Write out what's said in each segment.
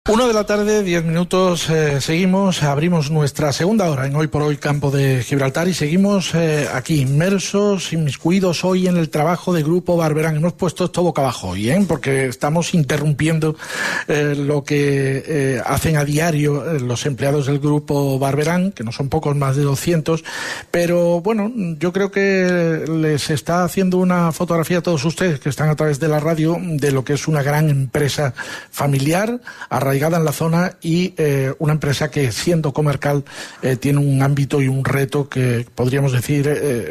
1:10 p.m, seguimos, abrimos nuestra segunda hora en Hoy por Hoy Campo de Gibraltar y seguimos aquí inmersos, inmiscuidos hoy en el trabajo de Grupo Barberán. Hemos puesto esto boca abajo hoy, porque estamos interrumpiendo lo que hacen a diario los empleados del Grupo Barberán, que no son pocos, más de 200, pero bueno, yo creo que les está haciendo una fotografía a todos ustedes que están a través de la radio de lo que es una gran empresa familiar, arraigada en la zona y una empresa que, siendo comarcal, tiene un ámbito y un reto que podríamos decir,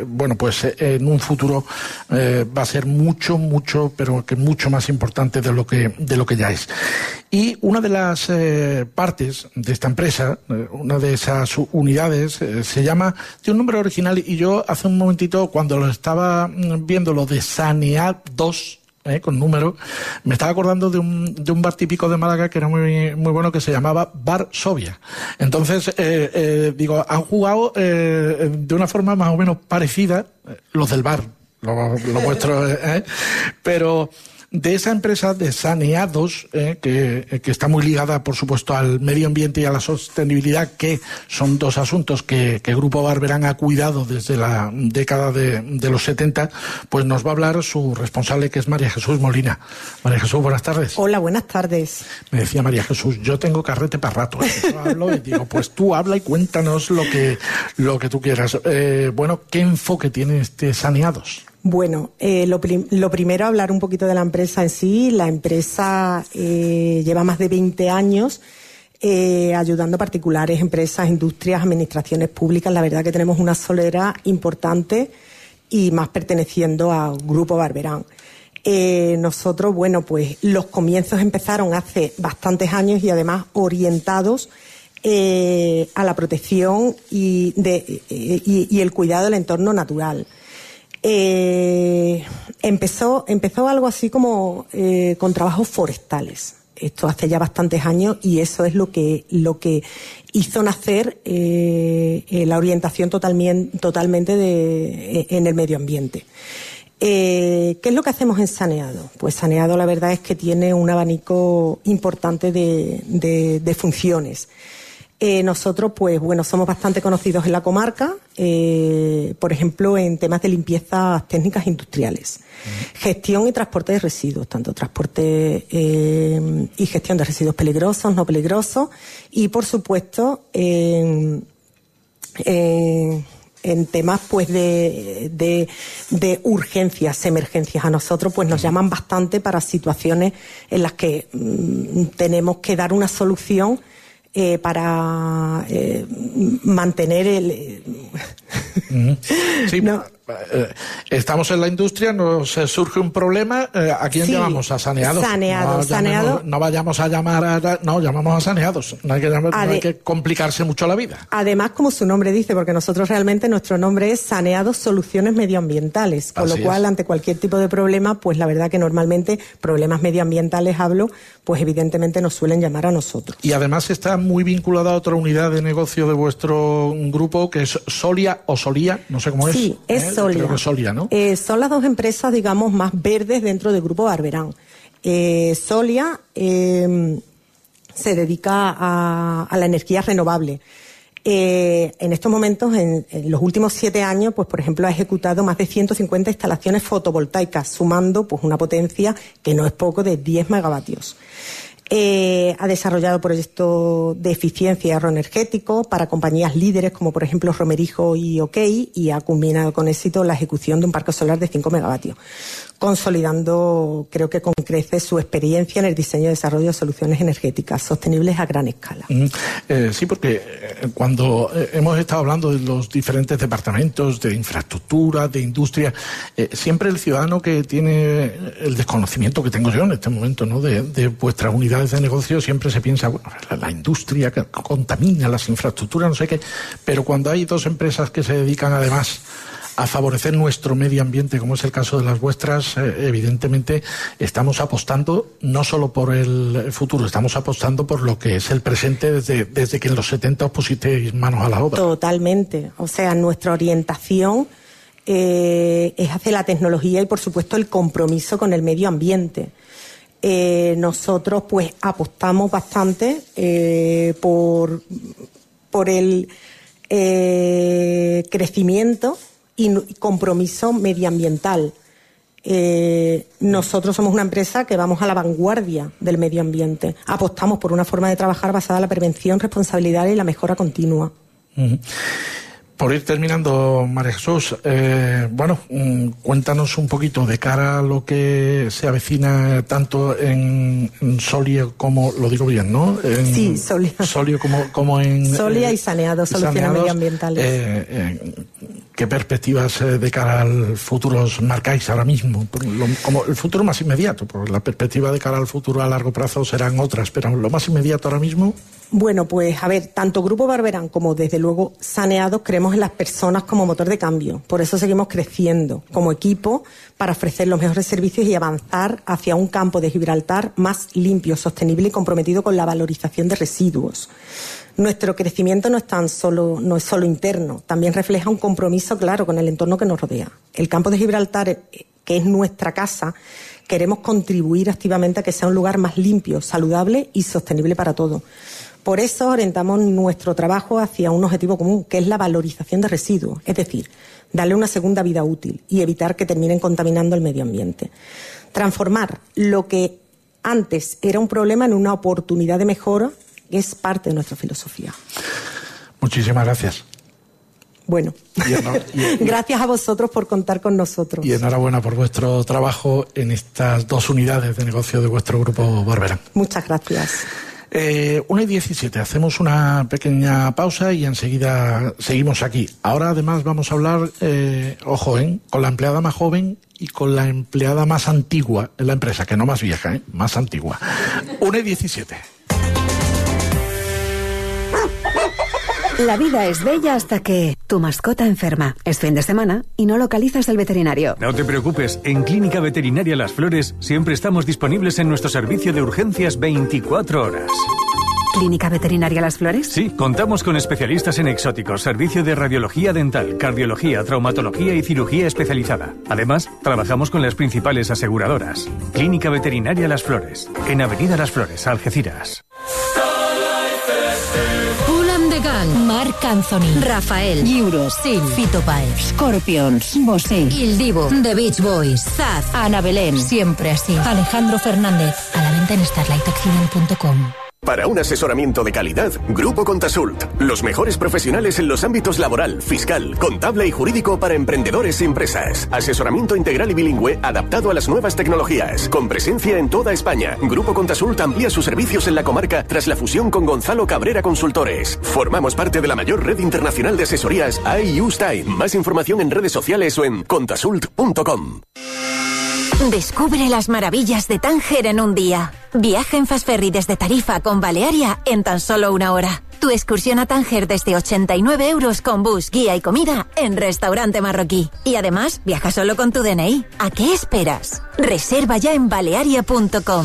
en un futuro va a ser mucho, pero que mucho más importante de lo que ya es. Y una de las partes de esta empresa, una de esas unidades, se llama, tiene un nombre original, y yo hace un momentito, cuando lo estaba viendo, lo de Saneados, con número, me estaba acordando de un bar típico de Málaga que era muy bueno, que se llamaba Bar Sovia. Entonces, han jugado de una forma más o menos parecida los del bar, lo vuestro, pero de esa empresa de Saneados, que está muy ligada, por supuesto, al medio ambiente y a la sostenibilidad, que son dos asuntos que Grupo Barberán ha cuidado desde la década de los 70, pues nos va a hablar su responsable, que es María Jesús Molina. María Jesús, buenas tardes. Hola, buenas tardes. Me decía María Jesús, yo tengo carrete para rato. Yo hablo y digo, pues tú habla y cuéntanos lo que tú quieras. ¿Qué enfoque tiene este Saneados? Bueno, lo primero, hablar un poquito de la empresa en sí. La empresa lleva más de 20 años ayudando a particulares, empresas, industrias, administraciones públicas. La verdad que tenemos una solera importante y más perteneciendo al Grupo Barberán. Nosotros, los comienzos empezaron hace bastantes años y además orientados a la protección y el cuidado del entorno natural. Empezó algo así como con trabajos forestales. Esto hace ya bastantes años, y eso es lo que hizo nacer la orientación totalmente en el medio ambiente. ¿Qué es lo que hacemos en Saneado? Pues Saneado, la verdad es que tiene un abanico importante de funciones. Nosotros, somos bastante conocidos en la comarca, por ejemplo, en temas de limpiezas técnicas industriales, gestión y transporte de residuos, tanto transporte y gestión de residuos peligrosos, no peligrosos, y por supuesto, en temas de urgencias, emergencias. A nosotros nos llaman bastante para situaciones en las que tenemos que dar una solución para mantener el... Sí, no. Estamos en la industria, nos surge un problema, ¿a quién llamamos? A Saneados. Saneado. No vayamos a llamar llamamos a Saneados. No hay que complicarse mucho la vida. Además, como su nombre dice, porque nosotros realmente nuestro nombre es Saneados Soluciones Medioambientales, con lo cual, ante cualquier tipo de problema, pues la verdad que normalmente problemas medioambientales pues evidentemente nos suelen llamar a nosotros. Y además está muy vinculada a otra unidad de negocio de vuestro grupo, que es Solia o Solía, no sé cómo es. Sí, es Solia. Creo que es Solia, ¿no? Son las dos empresas, digamos, más verdes dentro del Grupo Barberán. Solia se dedica a la energía renovable. En estos momentos, en los últimos 7 años, pues por ejemplo, ha ejecutado más de 150 instalaciones fotovoltaicas, sumando pues una potencia que no es poco, de 10 megavatios. Ha desarrollado proyectos de eficiencia y ahorro energético para compañías líderes como por ejemplo Romerijo y OK, y ha culminado con éxito la ejecución de un parque solar de 5 megavatios, consolidando, creo que con creces, su experiencia en el diseño y desarrollo de soluciones energéticas sostenibles a gran escala. Sí, porque cuando hemos estado hablando de los diferentes departamentos de infraestructura, de industria, siempre el ciudadano que tiene el desconocimiento que tengo yo en este momento, ¿no?, de vuestras unidades de negocio, siempre se piensa, la industria que contamina, las infraestructuras, no sé qué, pero cuando hay dos empresas que se dedican además a favorecer nuestro medio ambiente, como es el caso de las vuestras, evidentemente estamos apostando no solo por el futuro, estamos apostando por lo que es el presente desde que en los 70 os pusisteis manos a la obra. Totalmente. O sea, nuestra orientación es hacia la tecnología y, por supuesto, el compromiso con el medio ambiente. nosotros pues apostamos bastante por el crecimiento y compromiso medioambiental. Nosotros somos una empresa que vamos a la vanguardia del medio ambiente. Apostamos por una forma de trabajar basada en la prevención, responsabilidad y la mejora continua. Por ir terminando, María Jesús, cuéntanos un poquito de cara a lo que se avecina tanto en Solia como, lo digo bien, ¿no? Sí, Solia. Solia como en... Solia y Saneados, soluciones medioambientales. ¿Qué perspectivas de cara al futuro os marcáis ahora mismo? Como el futuro más inmediato, porque la perspectiva de cara al futuro a largo plazo serán otras, pero lo más inmediato ahora mismo... Bueno, pues a ver, tanto Grupo Barberán como desde luego Saneados creemos en las personas como motor de cambio. Por eso seguimos creciendo como equipo para ofrecer los mejores servicios y avanzar hacia un campo de Gibraltar más limpio, sostenible y comprometido con la valorización de residuos. Nuestro crecimiento no es solo interno, también refleja un compromiso claro con el entorno que nos rodea. El campo de Gibraltar, que es nuestra casa, queremos contribuir activamente a que sea un lugar más limpio, saludable y sostenible para todos. Por eso orientamos nuestro trabajo hacia un objetivo común, que es la valorización de residuos, es decir, darle una segunda vida útil y evitar que terminen contaminando el medio ambiente. Transformar lo que antes era un problema en una oportunidad de mejora es parte de nuestra filosofía. Muchísimas gracias. Bueno, gracias a vosotros por contar con nosotros. Y enhorabuena por vuestro trabajo en estas 2 unidades de negocio de vuestro Grupo Barberán. Muchas gracias. 1:17, hacemos una pequeña pausa y enseguida seguimos aquí. Ahora además vamos a hablar, con la empleada más joven y con la empleada más antigua en la empresa, que no más vieja, más antigua. 1:17. La vida es bella hasta que tu mascota enferma. Es fin de semana y no localizas al veterinario. No te preocupes, en Clínica Veterinaria Las Flores siempre estamos disponibles en nuestro servicio de urgencias 24 horas. ¿Clínica Veterinaria Las Flores? Sí, contamos con especialistas en exóticos, servicio de radiología dental, cardiología, traumatología y cirugía especializada. Además, trabajamos con las principales aseguradoras. Clínica Veterinaria Las Flores, en Avenida Las Flores, Algeciras. Marc Anthony, Rafael, Giuro, Sil, Fito Páez, Scorpions, Bosé, Il Divo, The Beach Boys, Zaz, Ana Belén, Siempre Así, Alejandro Fernández. A la venta en starlightaccident.com. Para un asesoramiento de calidad, Grupo Contasult. Los mejores profesionales en los ámbitos laboral, fiscal, contable y jurídico para emprendedores y empresas. Asesoramiento integral y bilingüe adaptado a las nuevas tecnologías. Con presencia en toda España. Grupo Contasult amplía sus servicios en la comarca tras la fusión con Gonzalo Cabrera Consultores. Formamos parte de la mayor red internacional de asesorías IU Style. Más información en redes sociales o en contasult.com. Descubre las maravillas de Tánger en un día. Viaja en Fastferry desde Tarifa con Balearia en tan solo 1 hora. Tu excursión a Tánger desde 89 euros con bus, guía y comida en restaurante marroquí. Y además, viaja solo con tu DNI. ¿A qué esperas? Reserva ya en balearia.com.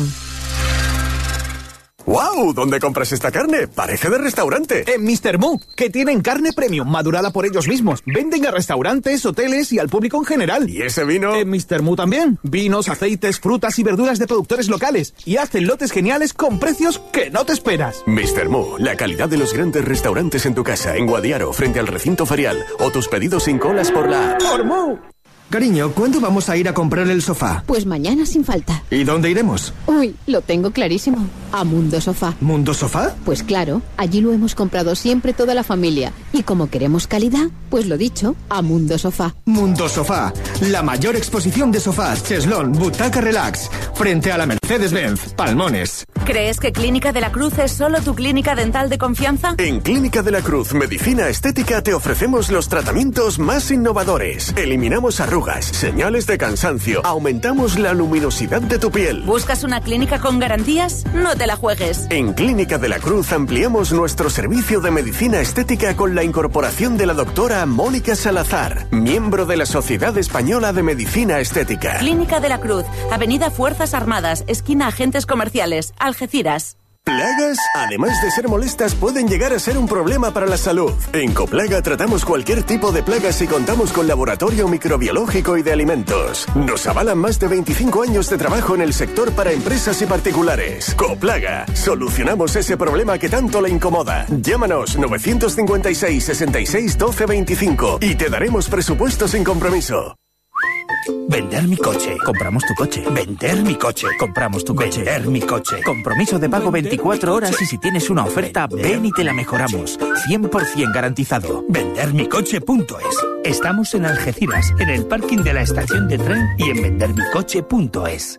¡Wow! ¿Dónde compras esta carne? Parece de restaurante. En Mr. Moo, que tienen carne premium madurada por ellos mismos. Venden a restaurantes, hoteles y al público en general. ¿Y ese vino? En Mr. Moo también. Vinos, aceites, frutas y verduras de productores locales. Y hacen lotes geniales con precios que no te esperas. Mr. Moo, la calidad de los grandes restaurantes en tu casa, en Guadiaro, frente al recinto ferial. O tus pedidos sin colas por la app. ¡Por Moo! Cariño, ¿cuándo vamos a ir a comprar el sofá? Pues mañana sin falta. ¿Y dónde iremos? Uy, lo tengo clarísimo. A Mundo Sofá. ¿Mundo Sofá? Pues claro, allí lo hemos comprado siempre toda la familia. Y como queremos calidad, pues lo dicho, a Mundo Sofá. Mundo Sofá, la mayor exposición de sofás, cheslón, butaca relax, frente a la Mercedes-Benz, Palmones. ¿Crees que Clínica de la Cruz es solo tu clínica dental de confianza? En Clínica de la Cruz Medicina Estética te ofrecemos los tratamientos más innovadores. Eliminamos arrugas, señales de cansancio, aumentamos la luminosidad de tu piel. ¿Buscas una clínica con garantías? No te la juegues. En Clínica de la Cruz ampliamos nuestro servicio de medicina estética con la incorporación de la doctora Mónica Salazar, miembro de la Sociedad Española de Medicina Estética. Clínica de la Cruz, Avenida Fuerzas Armadas, esquina Agentes Comerciales, Algeciras. ¿Plagas? Además de ser molestas, pueden llegar a ser un problema para la salud. En Coplaga tratamos cualquier tipo de plagas y contamos con laboratorio microbiológico y de alimentos. Nos avalan más de 25 años de trabajo en el sector para empresas y particulares. Coplaga. Solucionamos ese problema que tanto le incomoda. Llámanos 956 66 12 25 y te daremos presupuesto sin compromiso. Vender mi coche. Compramos tu coche. Vender mi coche. Compramos tu coche. Vender mi coche. Compromiso de pago 24 horas y si tienes una oferta, ven y te la mejoramos. 100% garantizado. Vendermicoche.es. Estamos en Algeciras, en el parking de la estación de tren y en vendermicoche.es.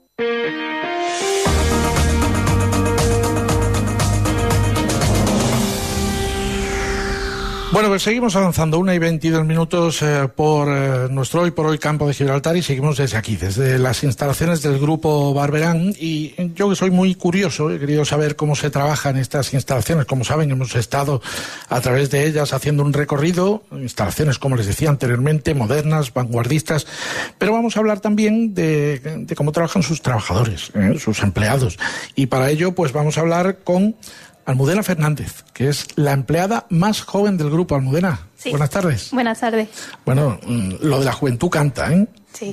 Bueno, pues seguimos avanzando 1:22 por nuestro Hoy por Hoy campo de Gibraltar y seguimos desde aquí, desde las instalaciones del Grupo Barberán. Y yo, que soy muy curioso, he querido saber cómo se trabaja en estas instalaciones. Como saben, hemos estado a través de ellas haciendo un recorrido, instalaciones, como les decía anteriormente, modernas, vanguardistas, pero vamos a hablar también de cómo trabajan sus trabajadores, sus empleados. Y para ello, pues vamos a hablar con Almudena Fernández, que es la empleada más joven del grupo. Almudena, sí. Buenas tardes. Buenas tardes. Bueno, lo de la juventud canta, ¿eh? Sí.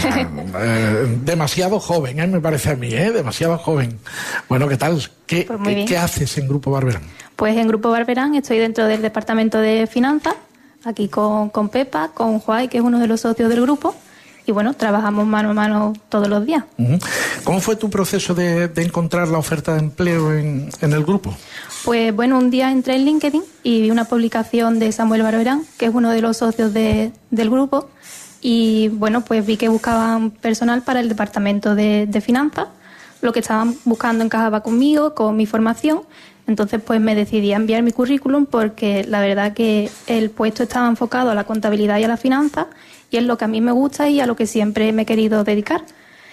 Demasiado joven, me parece a mí, demasiado joven. Bueno, ¿qué tal? ¿Qué haces en Grupo Barberán? Pues en Grupo Barberán estoy dentro del departamento de finanzas, aquí con Pepa, con Juan, que es uno de los socios del grupo. Y bueno, trabajamos mano a mano todos los días. ¿Cómo fue tu proceso de encontrar la oferta de empleo en el grupo? Pues bueno, un día entré en LinkedIn y vi una publicación de Samuel Barberán, que es uno de los socios del grupo, y bueno, pues vi que buscaban personal para el departamento de finanzas. Lo que estaban buscando encajaba conmigo, con mi formación. Entonces pues me decidí a enviar mi currículum porque la verdad que el puesto estaba enfocado a la contabilidad y a la finanza, y es lo que a mí me gusta y a lo que siempre me he querido dedicar.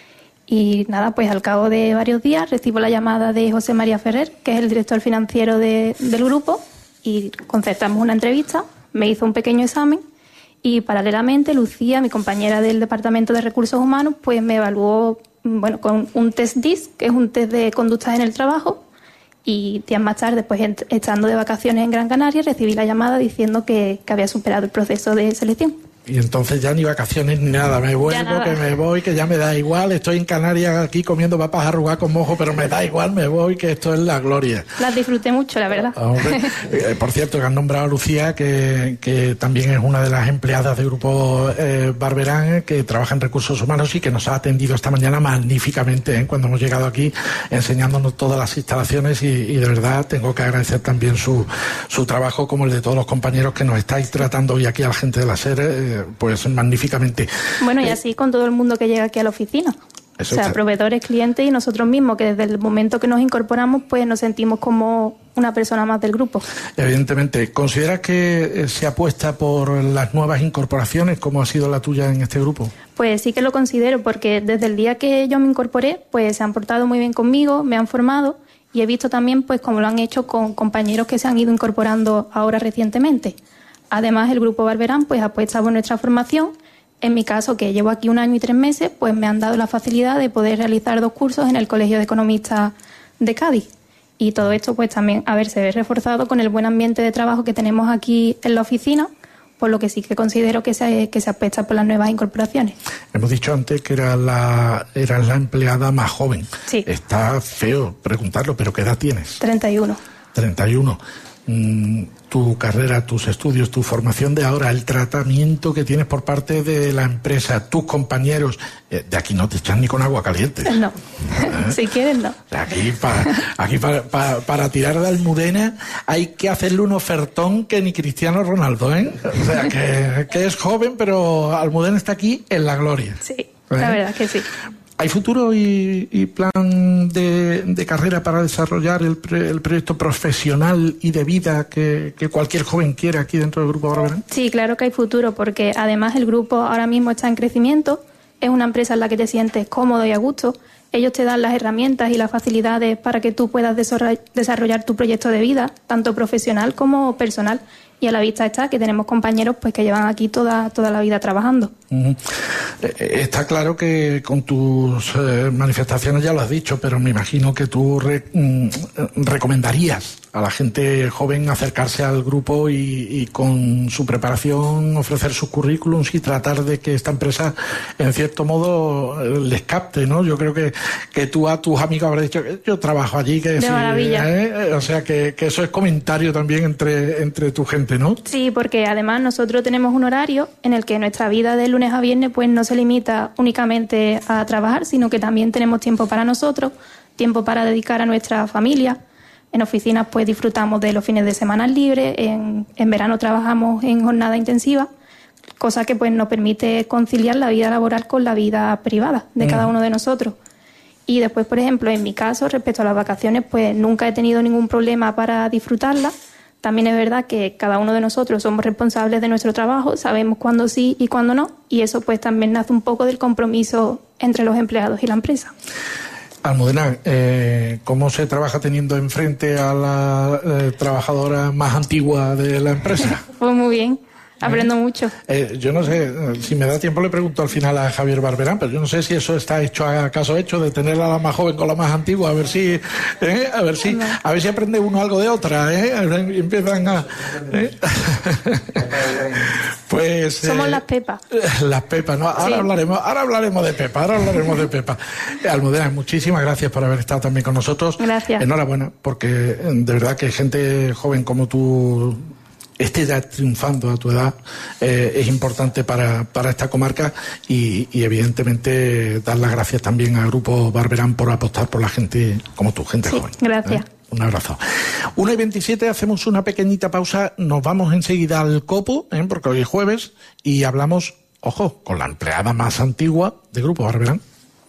Y nada, pues al cabo de varios días recibo la llamada de José María Ferrer, que es el director financiero del grupo, y concertamos una entrevista, me hizo un pequeño examen y paralelamente Lucía, mi compañera del Departamento de Recursos Humanos, pues me evaluó con un test DISC, que es un test de conductas en el trabajo, y días más tarde, pues estando de vacaciones en Gran Canaria, recibí la llamada diciendo que había superado el proceso de selección. Y entonces ya ni vacaciones ni nada, me vuelvo, que me voy, que ya me da igual, estoy en Canarias aquí comiendo papas arrugadas con mojo, pero me da igual, me voy, que esto es la gloria. Las disfruté mucho, la verdad. Hombre, por cierto, que han nombrado a Lucía, que también es una de las empleadas del Grupo Barberán, que trabaja en Recursos Humanos y que nos ha atendido esta mañana magníficamente, cuando hemos llegado aquí, enseñándonos todas las instalaciones, y de verdad tengo que agradecer también su trabajo, como el de todos los compañeros que nos estáis tratando hoy aquí a la gente de la SER, pues magníficamente. Bueno, y así con todo el mundo que llega aquí a la oficina. O sea, proveedores, clientes y nosotros mismos, que desde el momento que nos incorporamos, pues nos sentimos como una persona más del grupo. Evidentemente. ¿Consideras que se apuesta por las nuevas incorporaciones, como ha sido la tuya en este grupo? Pues sí que lo considero, porque desde el día que yo me incorporé, pues se han portado muy bien conmigo, me han formado, y he visto también pues cómo lo han hecho con compañeros que se han ido incorporando ahora recientemente. Además, el Grupo Barberán pues apuesta por nuestra formación. En mi caso, que llevo aquí 1 año y 3 meses, pues me han dado la facilidad de poder realizar 2 cursos en el Colegio de Economistas de Cádiz. Y todo esto pues también, se ve reforzado con el buen ambiente de trabajo que tenemos aquí en la oficina, por lo que sí que considero que se apuesta por las nuevas incorporaciones. Hemos dicho antes que eras la empleada más joven. Sí. Está feo preguntarlo, pero ¿qué edad tienes? 31. 31. Tu carrera, tus estudios, tu formación de ahora, el tratamiento que tienes por parte de la empresa, tus compañeros, de aquí no te echan ni con agua caliente. No, si quieres no. Aquí para tirar de Almudena hay que hacerle un ofertón que ni Cristiano Ronaldo, O sea, que es joven, pero Almudena está aquí en la gloria. Sí, la verdad que sí. ¿Hay futuro y plan de carrera para desarrollar el proyecto profesional y de vida que cualquier joven quiere aquí dentro del Grupo Barberán? Sí, claro que hay futuro, porque además el grupo ahora mismo está en crecimiento, es una empresa en la que te sientes cómodo y a gusto, ellos te dan las herramientas y las facilidades para que tú puedas desarrollar tu proyecto de vida, tanto profesional como personal, y a la vista está que tenemos compañeros pues que llevan aquí toda la vida trabajando. Está claro que con tus manifestaciones ya lo has dicho, pero me imagino que tú recomendarías a la gente joven acercarse al grupo y con su preparación ofrecer sus currículums y tratar de que esta empresa en cierto modo les capte, ¿no? Yo creo que tú a tus amigos habrás dicho que yo trabajo allí, que de sí, maravilla. O sea que eso es comentario también entre tu gente, ¿no? Sí, porque además nosotros tenemos un horario en el que nuestra vida de lunes a viernes pues no se limita únicamente a trabajar, sino que también tenemos tiempo para nosotros, tiempo para dedicar a nuestra familia. En oficinas pues disfrutamos de los fines de semana libres, en verano trabajamos en jornada intensiva, cosa que pues nos permite conciliar la vida laboral con la vida privada de cada uno de nosotros. Y después, por ejemplo, en mi caso, respecto a las vacaciones, pues nunca he tenido ningún problema para disfrutarlas. También es verdad que cada uno de nosotros somos responsables de nuestro trabajo, sabemos cuándo sí y cuándo no, y eso pues también nace un poco del compromiso entre los empleados y la empresa. Almudena, ¿cómo se trabaja teniendo enfrente a la trabajadora más antigua de la empresa? Pues muy bien, aprendo mucho. Yo no sé, si me da tiempo le pregunto al final a Javier Barberán, pero yo no sé si eso está acaso hecho de tener a la más joven con la más antigua, a ver si aprende uno algo de otra, empiezan a... Pues somos las Pepas. Las Pepas, ¿no? Ahora hablaremos de Pepa, Almudena, muchísimas gracias por haber estado también con nosotros. Gracias. Enhorabuena, porque de verdad que gente joven como tú esté ya triunfando a tu edad es importante para esta comarca y evidentemente dar las gracias también al Grupo Barberán por apostar por la gente como tú, gente joven. Gracias. Un abrazo. 1:27, hacemos una pequeñita pausa, nos vamos enseguida al Copo, porque hoy es jueves, y hablamos, ojo, con la empleada más antigua de Grupo Barberán.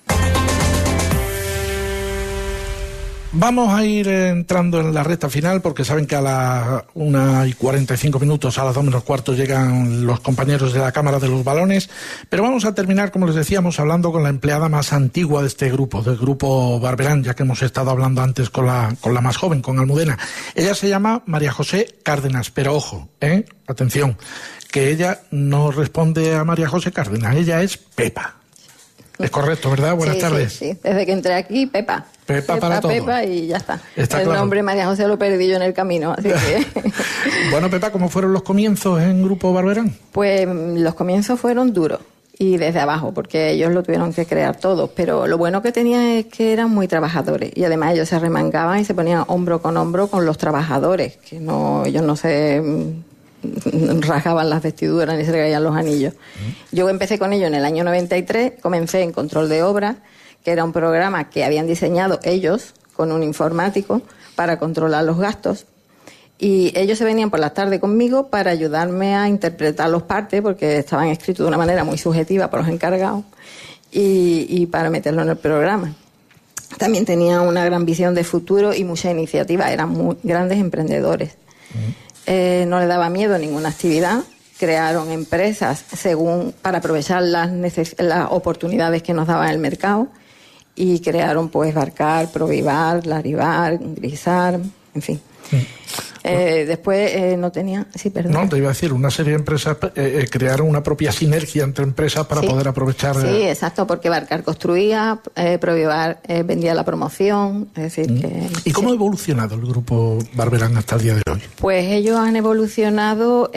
Vamos a ir entrando en la recta final porque saben que a las 1:45, a las 2:15 llegan los compañeros de la Cámara de los Balones, pero vamos a terminar, como les decíamos, hablando con la empleada más antigua de este grupo, del Grupo Barberán, ya que hemos estado hablando antes con la más joven, con Almudena. Ella se llama María José Cárdenas, pero ojo, atención, que ella no responde a María José Cárdenas, ella es Pepa. Es correcto, ¿verdad? Buenas tardes. Sí. Desde que entré aquí, Pepa. Pepa para todo. Pepa y ya está. El claro. nombre María José lo perdí yo en el camino, así que... Bueno, Pepa, ¿cómo fueron los comienzos en Grupo Barberán? Pues los comienzos fueron duros y desde abajo, porque ellos lo tuvieron que crear todos, pero lo bueno que tenían es que eran muy trabajadores y además ellos se remangaban y se ponían hombro con los trabajadores, que ellos no se... rasgaban las vestiduras ni se le caían los anillos. Yo empecé con ello en el año 93, comencé en control de obras, que era un programa que habían diseñado ellos con un informático para controlar los gastos, y ellos se venían por las tardes conmigo para ayudarme a interpretar los partes porque estaban escritos de una manera muy subjetiva por los encargados y para meterlo en el programa. También tenían una gran visión de futuro y mucha iniciativa, eran muy grandes emprendedores. No le daba miedo a ninguna actividad, crearon empresas para aprovechar las oportunidades que nos daba el mercado y crearon pues Barcar, Provivar, Larivar, Grisar, en fin. Después no tenía... Sí, perdón. No, te iba a decir, una serie de empresas crearon una propia sinergia entre empresas para poder aprovechar... Sí, exacto, porque Barcar construía, Provivar vendía la promoción, es decir que... ¿Y cómo ha evolucionado el Grupo Barberán hasta el día de hoy? Pues ellos han evolucionado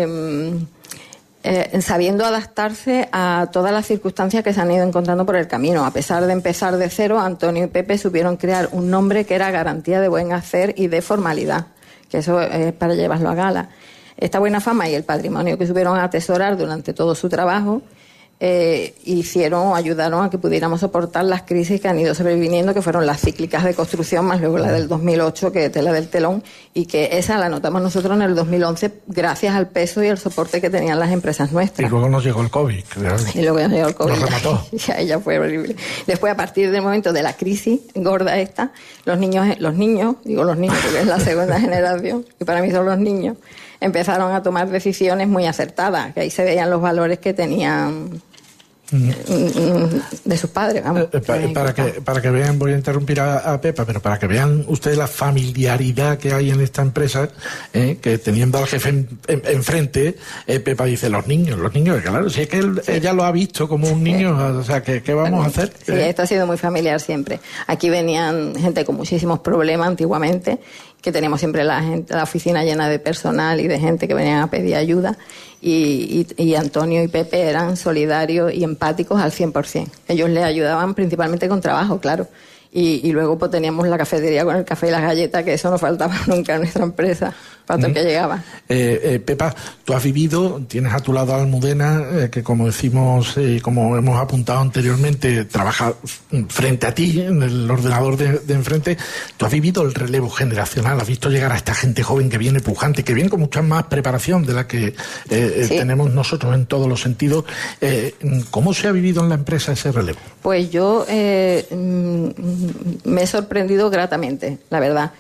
sabiendo adaptarse a todas las circunstancias que se han ido encontrando por el camino. A pesar de empezar de cero, Antonio y Pepe supieron crear un nombre que era garantía de buen hacer y de formalidad, que eso es para llevarlo a gala. Esta buena fama y el patrimonio que supieron atesorar durante todo su trabajo ayudaron a que pudiéramos soportar las crisis que han ido sobreviniendo, que fueron las cíclicas de construcción, más luego la del 2008, que es tela del telón, y que esa la notamos nosotros en el 2011 gracias al peso y el soporte que tenían las empresas nuestras. Y luego nos llegó el COVID. Y luego nos llegó el COVID. Nos remató. Ya fue horrible. Después, a partir del momento de la crisis gorda esta, los niños, digo los niños porque es la segunda generación, y para mí son los niños, empezaron a tomar decisiones muy acertadas, que ahí se veían los valores que tenían de sus padres, vamos. Para que vean, voy a interrumpir a Pepa, pero para que vean ustedes la familiaridad que hay en esta empresa, que teniendo al jefe enfrente, Pepa dice, los niños, claro, si es que ella lo ha visto como un niño, o sea, ¿qué vamos a hacer? Sí, esto ha sido muy familiar siempre. Aquí venían gente con muchísimos problemas antiguamente, que teníamos siempre la oficina llena de personal y de gente que venían a pedir ayuda, y Antonio y Pepe eran solidarios y empáticos al 100%. Ellos le ayudaban principalmente con trabajo, claro. Y luego pues teníamos la cafetería con el café y las galletas, que eso no faltaba nunca en nuestra empresa, para todo el que llegaba. Pepa, tú has vivido, tienes a tu lado a Almudena, que como decimos, como hemos apuntado anteriormente, trabaja frente a ti, en el ordenador de enfrente. Tú has vivido el relevo generacional, has visto llegar a esta gente joven que viene pujante, que viene con mucha más preparación de la que tenemos nosotros en todos los sentidos. ¿Cómo se ha vivido en la empresa ese relevo? Pues yo me he sorprendido gratamente, la verdad.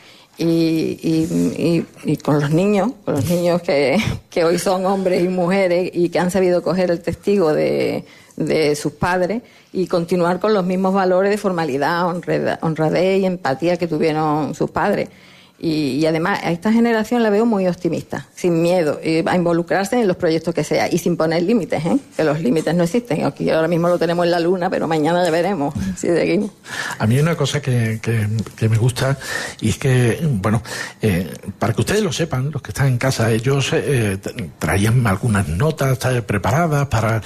Y con los niños que hoy son hombres y mujeres y que han sabido coger el testigo de sus padres y continuar con los mismos valores de formalidad, honradez y empatía que tuvieron sus padres. Y además a esta generación la veo muy optimista, sin miedo, a involucrarse en los proyectos que sea y sin poner límites, que los límites no existen. Aquí ahora mismo lo tenemos en la luna, pero mañana ya veremos si seguimos. A mí hay una cosa que me gusta, y es que, bueno, para que ustedes lo sepan, los que están en casa, ellos traían algunas notas preparadas para,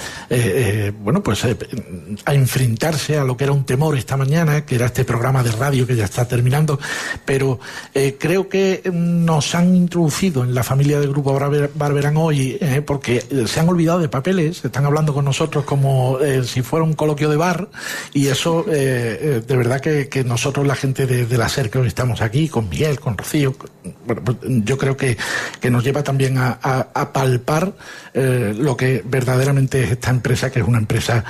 a enfrentarse a lo que era un temor esta mañana, que era este programa de radio que ya está terminando, pero creo que nos han introducido en la familia del Grupo Barberán hoy, porque se han olvidado de papeles, están hablando con nosotros como si fuera un coloquio de bar, y eso, de verdad que nosotros, la gente de la SER, que hoy estamos aquí, con Miguel, con Rocío, bueno, pues yo creo que nos lleva también a palpar lo que verdaderamente es esta empresa, que es una empresa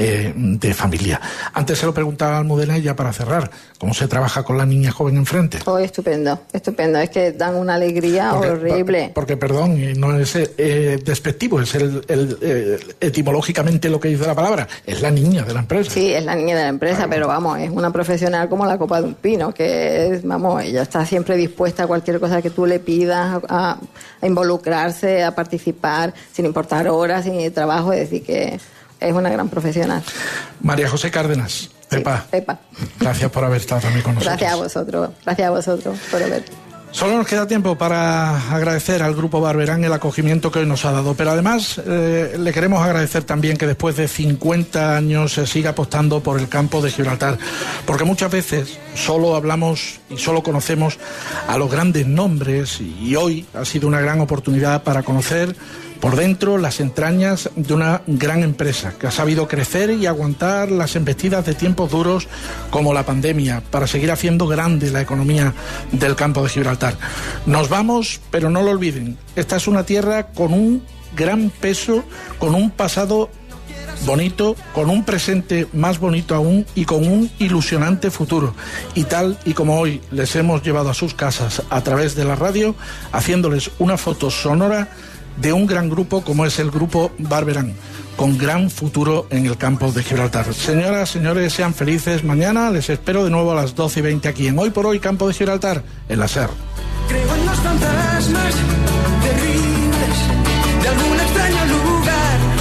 de familia. Antes se lo preguntaba a Almudena, y ya para cerrar, ¿cómo se trabaja con la niña joven enfrente? Oh, estupendo, es que dan una alegría horrible. Porque, perdón, no es despectivo, es etimológicamente lo que dice la palabra, es la niña de la empresa. Sí, es la niña de la empresa, claro. Pero vamos, es una profesional como la copa de un pino, que es, vamos, ella está siempre dispuesta a cualquier cosa que tú le pidas, a involucrarse, a participar, sin importar horas, sin trabajo, es decir, que es una gran profesional. María José Cárdenas. Pepa. Gracias por haber estado también con nosotros. Gracias a vosotros por haber. Solo nos queda tiempo para agradecer al Grupo Barberán el acogimiento que hoy nos ha dado, pero además le queremos agradecer también que después de 50 años se siga apostando por el campo de Gibraltar, porque muchas veces solo hablamos y solo conocemos a los grandes nombres, y hoy ha sido una gran oportunidad para conocer por dentro las entrañas de una gran empresa que ha sabido crecer y aguantar las embestidas de tiempos duros como la pandemia, para seguir haciendo grande la economía del campo de Gibraltar. Nos vamos, pero no lo olviden, esta es una tierra con un gran peso, con un pasado bonito, con un presente más bonito aún y con un ilusionante futuro. Y tal y como hoy les hemos llevado a sus casas a través de la radio, haciéndoles una foto sonora de un gran grupo como es el Grupo Barberán, con gran futuro en el campo de Gibraltar. Señoras, señores, sean felices. Mañana les espero de nuevo a las 12:20 aquí en Hoy por Hoy, Campo de Gibraltar, en la SER. Creo en los fantasmas terribles de algún extraño lugar.